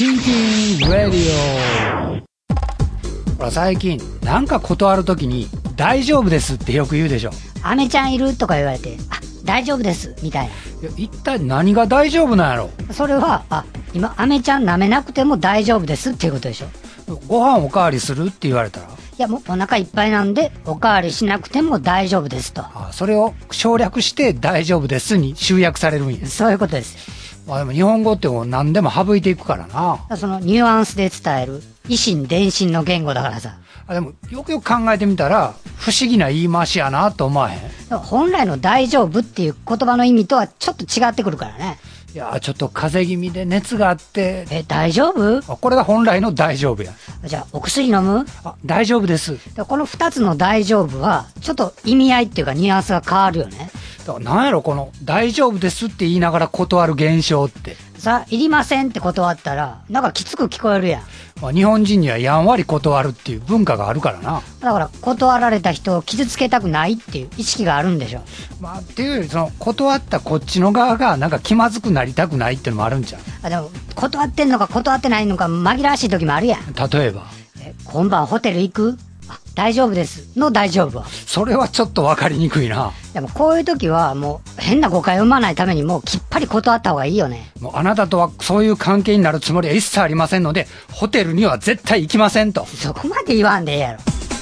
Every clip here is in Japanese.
Thinking Radio。 ほら最近なんか断るときに大丈夫ですってよく言うでしょ。 アメちゃんいるとか言われて、大丈夫ですみたいいや一体何が大丈夫なんやろ。 な。それは今アメちゃん舐めなくても大丈夫ですっていうことでしょ。 ご飯おかわりするって言われたら、 いやもうお腹いっぱいなんでおかわりしなくても大丈夫ですと。 それを省略して大丈夫ですに集約されるんや。 そういうことですよ。 でも日本語ってもう何でも省いていくからな。 そのニュアンスで伝える以心伝心の言語だからさ。 でもよくよく考えてみたら不思議な言い回しやなと思わへん。 本来の大丈夫っていう言葉の意味とはちょっと違ってくるからね。 いやちょっと風邪気味で熱があって、 大丈夫？ これが本来の大丈夫や。 じゃあお薬飲む？ 大丈夫です。 この2つの大丈夫はちょっと意味合いっていうかニュアンスが変わるよね。 なんやろこの大丈夫ですって言いながら断る現象って。 さあいりませんって断ったらなんかきつく聞こえるやん。 日本人にはやんわり断るっていう文化があるからな。 だから断られた人を傷つけたくないっていう意識があるんでしょ。 っていうよりその断ったこっちの側がなんか気まずくなりたくないっていうのもあるんちゃう。 でも断ってんのか断ってないのか紛らわしい時もあるやん。 例えば今晩ホテル行く？大丈夫ですの大丈夫は。 それはちょっと分かりにくいな。 でもこういう時はもう変な誤解を生まないためにもうきっぱり断った方がいいよね。 もうあなたとはそういう関係になるつもりは一切ありませんのでホテルには絶対行きませんと。 そこまで言わんでええやろ。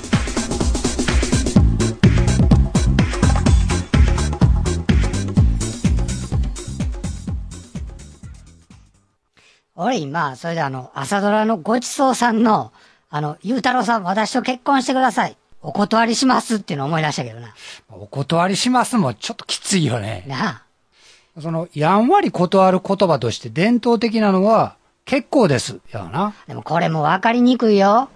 俺今それで朝ドラのごちそうさんのゆうたろうさん私と結婚してくださいお断りしますっていうのを思い出したけどな。 お断りしますもちょっときついよね。 なあ。 そのやんわり断る言葉として伝統的なのは結構ですやな。 でもこれも分かりにくいよ。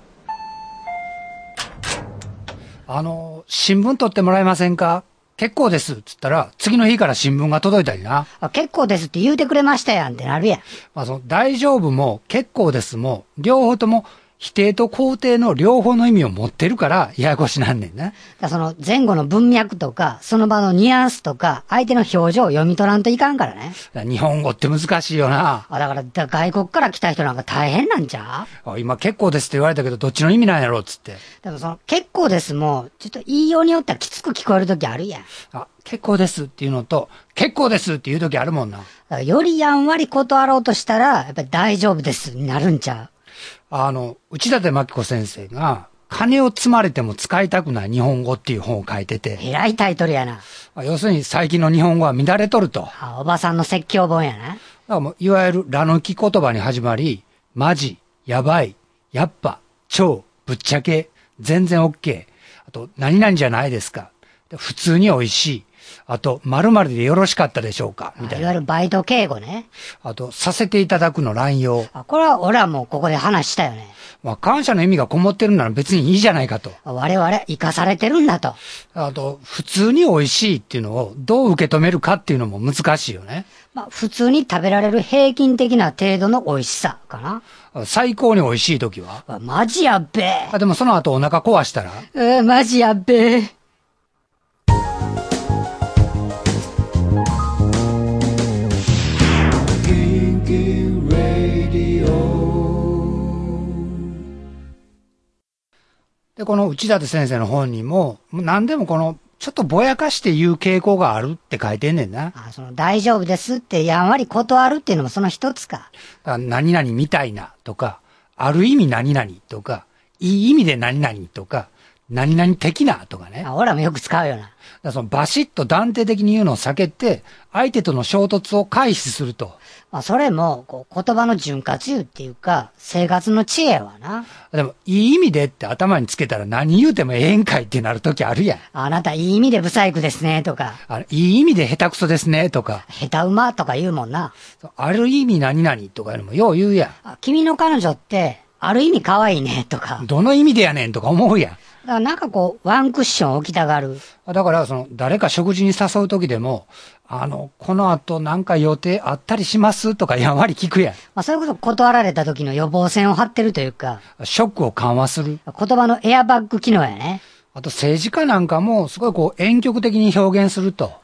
新聞取ってもらえませんか？結構ですっつったら次の日から新聞が届いたりな。 結構ですって言うてくれましたやんってなるやん。 その大丈夫も結構ですも両方とも否定と肯定の両方の意味を持ってるからややこしなんねんね。 その前後の文脈とかその場のニュアンスとか相手の表情を読み取らんといかんからね。 日本語って難しいよな。 だから外国から来た人なんか大変なんちゃう？今結構ですって言われたけどどっちの意味なんやろっつって。 でもその結構ですもちょっと言いようによってはきつく聞こえる時あるやん。 結構ですっていうのと結構ですっていう時あるもんな。だからよりやんわり断ろうとしたらやっぱり大丈夫ですになるんちゃう？ 内館真紀子先生が金を積まれても使いたくない日本語っていう本を書いてて。 偉いタイトルやな。 要するに最近の日本語は乱れとると。 おばさんの説教本やな。 だからもういわゆるら抜き言葉に始まり、マジ、やばい、やっぱ、超、ぶっちゃけ、全然 OK。あと、何々じゃないですか。普通に美味しい。あと、〇〇でよろしかったでしょうかみたいな。 いわゆるバイト敬語ね。 あと、させていただくの乱用。 これは俺はもうここで話したよね。 感謝の意味がこもってるなら別にいいじゃないかと。 我々生かされてるんだと。 あと、普通に美味しいっていうのをどう受け止めるかっていうのも難しいよね。 普通に食べられる平均的な程度の美味しさかな。 最高に美味しい時はマジやっべえ。 でもその後お腹壊したらマジやっべえ。 で、この内館先生の本にも、何でもちょっとぼやかして言う傾向があるって書いてんねんな。 その大丈夫ですってやんわり断るっていうのもその一つか。 何々みたいなとか、ある意味何々とか、いい意味で何々とか、何々的なとかね。 俺らもよく使うよな。 そのバシッと断定的に言うのを避けて、相手との衝突を回避すると。 それも言葉の潤滑油っていうか生活の知恵はな。 でもいい意味でって頭につけたら何言うてもええんかいってなるときあるやん。 あなたいい意味でブサイクですねとか。 いい意味で下手くそですねとか。 下手馬とか言うもんな。 ある意味何々とかいうのもよう言うやん。 君の彼女ってある意味可愛いねとか。 どの意味でやねんとか思うやん。 だからなんかワンクッション置きたがる。 だから誰か食事に誘うときでも、この後なんか予定あったりしますとかやんわり聞くやん。 それこそ断られた時の予防線を張ってるというか。 ショックを緩和する。 言葉のエアバッグ機能やね。 あと政治家なんかもすごい婉曲的に表現すると。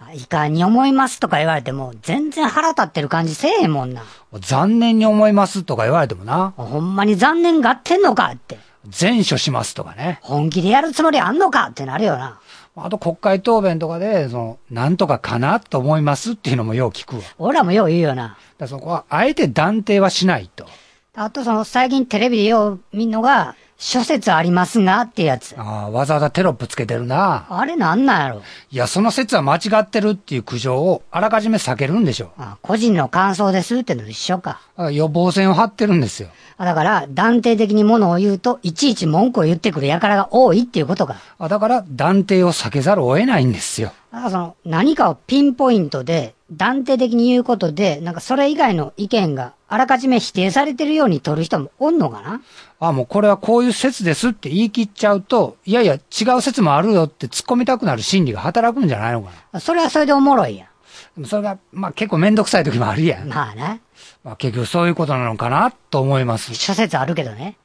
いかに思いますとか言われても、全然腹立ってる感じせえへんもんな。 残念に思いますとか言われてもな。 ほんまに残念がってんのかって。 善処しますとかね。 本気でやるつもりあんのかってなるよな。 あと国会答弁とかで、なんとかかなと思いますっていうのもよう聞くわ。 俺らもよう言うよな。 だそこは、あえて断定はしないと。 あと最近テレビでよう見んのが、諸説ありますがってやつ。 ああ、わざわざテロップつけてるな。 あれなんなんやろ。 いや、その説は間違ってるっていう苦情をあらかじめ避けるんでしょ。 個人の感想ですってのと一緒か。 予防線を張ってるんですよ。 だから断定的にものを言うと、いちいち文句を言ってくる輩が多いっていうことか。 だから断定を避けざるを得ないんですよ。 だから何かをピンポイントで断定的に言うことで、なんかそれ以外の意見があらかじめ否定されてるように取る人もおんのかな。 もうこれはこういう説ですって言い切っちゃうと、いやいや違う説もあるよって突っ込みたくなる心理が働くんじゃないのかな。 それはそれでおもろいやん。 でもそれが、結構めんどくさい時もあるやん。 まあね。 結局そういうことなのかなと思います。 諸説あるけどね。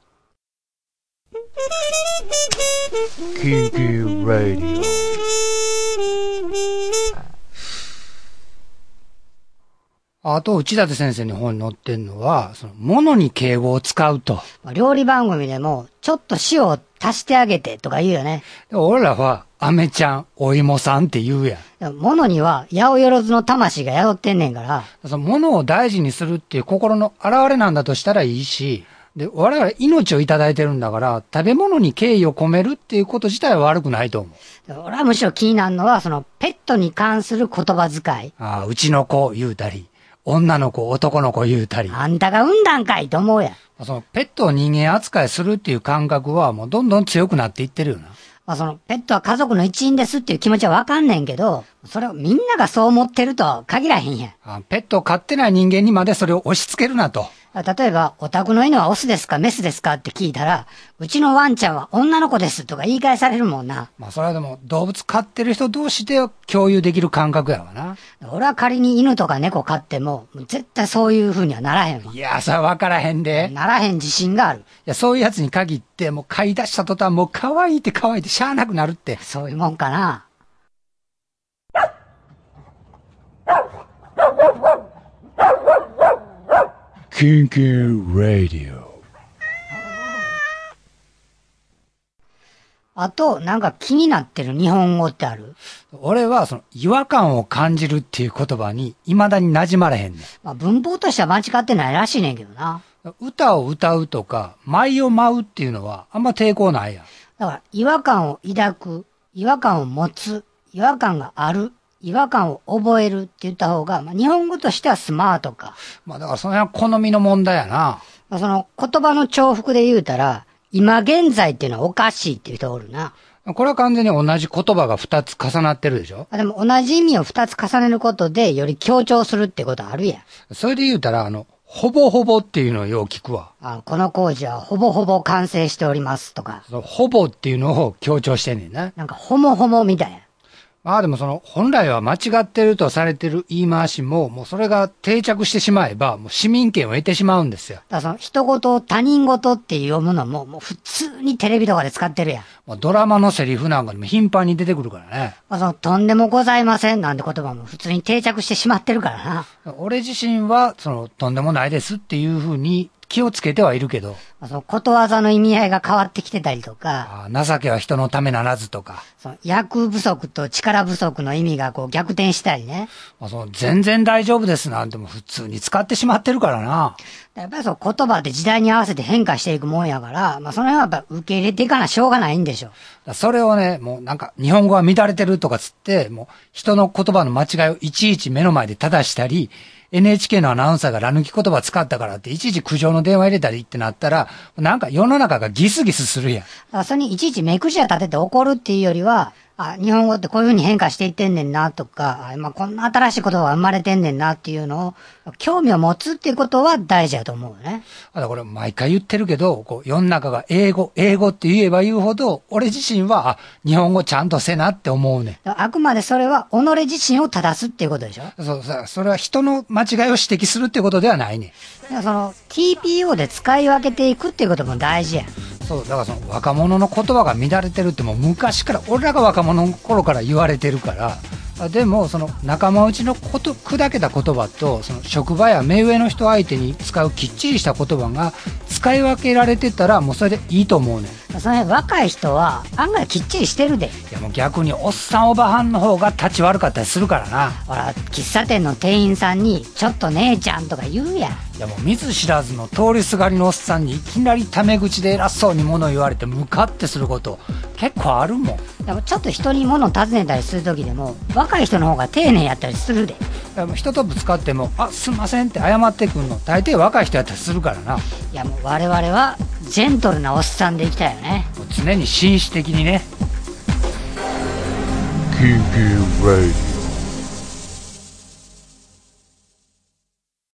緊急ラディオ。あと、内館先生に本に載ってんのは、物に敬語を使うと。 料理番組でも、ちょっと塩を足してあげてとか言うよね。 俺らは、アメちゃん、お芋さんって言うやん。 物には、八百万の魂が宿ってんねんから。 物を大事にするっていう心の表れなんだとしたらいいし、で、我々命をいただいてるんだから、食べ物に敬意を込めるっていうこと自体は悪くないと思う。 俺はむしろ気になるのは、ペットに関する言葉遣い。 うちの子言うたり。女の子、男の子言うたり。 あんたが産んだんかいと思うやん。 ペットを人間扱いするっていう感覚はもうどんどん強くなっていってるよな。 ペットは家族の一員ですっていう気持ちはわかんねんけど、それをみんながそう思ってるとは限らへんやん。 ペットを飼ってない人間にまでそれを押し付けるなと。 例えば、お宅の犬はオスですかメスですかって聞いたら、うちのワンちゃんは女の子ですとか言い返されるもんな。 それはでも動物飼ってる人同士で共有できる感覚やわな。 俺は仮に犬とか猫飼っても、絶対そういう風にはならへんわ。 いや、それは分からへんで。 ならへん自信がある。 いや、そういうやつに限って、もう飼い出した途端もう可愛いって可愛いってしゃあなくなるって。 そういうもんかな。 緊急ラディオ。 あと、なんか気になってる日本語ってある？ 俺は違和感を感じるっていう言葉に未だに馴染まれへんねん。 文法としては間違ってないらしいねんけどな。 歌を歌うとか、舞を舞うっていうのはあんま抵抗ないやん。 だから、違和感を抱く、違和感を持つ、違和感がある、違和感を覚えるって言った方が、日本語としてはスマートか。 だからその辺は好みの問題やな。 言葉の重複で言うたら、今現在っていうのはおかしいっていう人おるな。 これは完全に同じ言葉が2つ重なってるでしょ？ でも同じ意味を2つ重ねることでより強調するってことあるやん。 それで言うたら、ほぼほぼっていうのをよう聞くわ。 この工事はほぼほぼ完成しておりますとか。 ほぼっていうのを強調してんねんな。 なんかほもほもみたいな。 でも本来は間違ってるとされてる言い回しも、もうそれが定着してしまえば、もう市民権を得てしまうんですよ。 だから人事を他人事って読むのも、もう普通にテレビとかで使ってるやん。 ドラマのセリフなんかでも頻繁に出てくるからね。 とんでもございませんなんて言葉も普通に定着してしまってるからな。俺自身は、とんでもないですっていうふうに気をつけてはいるけど。 ことわざの意味合いが変わってきてたりとか。 情けは人のためならずとか。 役不足と力不足の意味が逆転したりね。 全然大丈夫ですなんても普通に使ってしまってるからな。 やっぱり言葉って時代に合わせて変化していくもんやから、その辺はやっぱ受け入れていかなしょうがないんでしょ。 それをね、もうなんか日本語は乱れてるとかつって、もう人の言葉の間違いをいちいち目の前で正したり、NHK のアナウンサーがラ抜き言葉使ったからっていちいち苦情の電話入れたりってなったら、なんか世の中がギスギスするやん。 それにいちいち目くじら立てて怒るっていうよりは、日本語ってこういう風に変化していってんねんなとか、こんな新しい言葉が生まれてんねんなっていうのを、興味を持つっていうことは大事だと思うよね。 これ毎回言ってるけど、世の中が英語って言えば言うほど、俺自身は、日本語ちゃんとせなって思うねん。 あくまでそれは、己自身を正すっていうことでしょ？ それは人の間違いを指摘するっていうことではないねん。 TPO で使い分けていくっていうことも大事やん。 だから若者の言葉が乱れてるってもう昔から、俺らが若者の頃から言われてるから、 でもその仲間内の砕けた言葉とその職場や目上の人相手に使うきっちりした言葉が使い分けられてたらもうそれでいいと思うねん。 その若い人は案外きっちりしてるで。 いやもう逆におっさんおばはんの方が立ち悪かったりするからな。 ほら喫茶店の店員さんにちょっと姉ちゃんとか言うやん。 いやもう見ず知らずの通りすがりのおっさんにいきなりタメ口で偉そうに物言われてムカってすること結構あるもん。 でもちょっと人に物を尋ねたりする時でも若い人の方が丁寧やったりするで。 もう人とぶつかっても「あすんません」って謝ってくんの大抵若い人やったりするからな。 いやもう我々はジェントルなおっさんでいきたいよね。 もう常に紳士的にね。 緊急ラディオ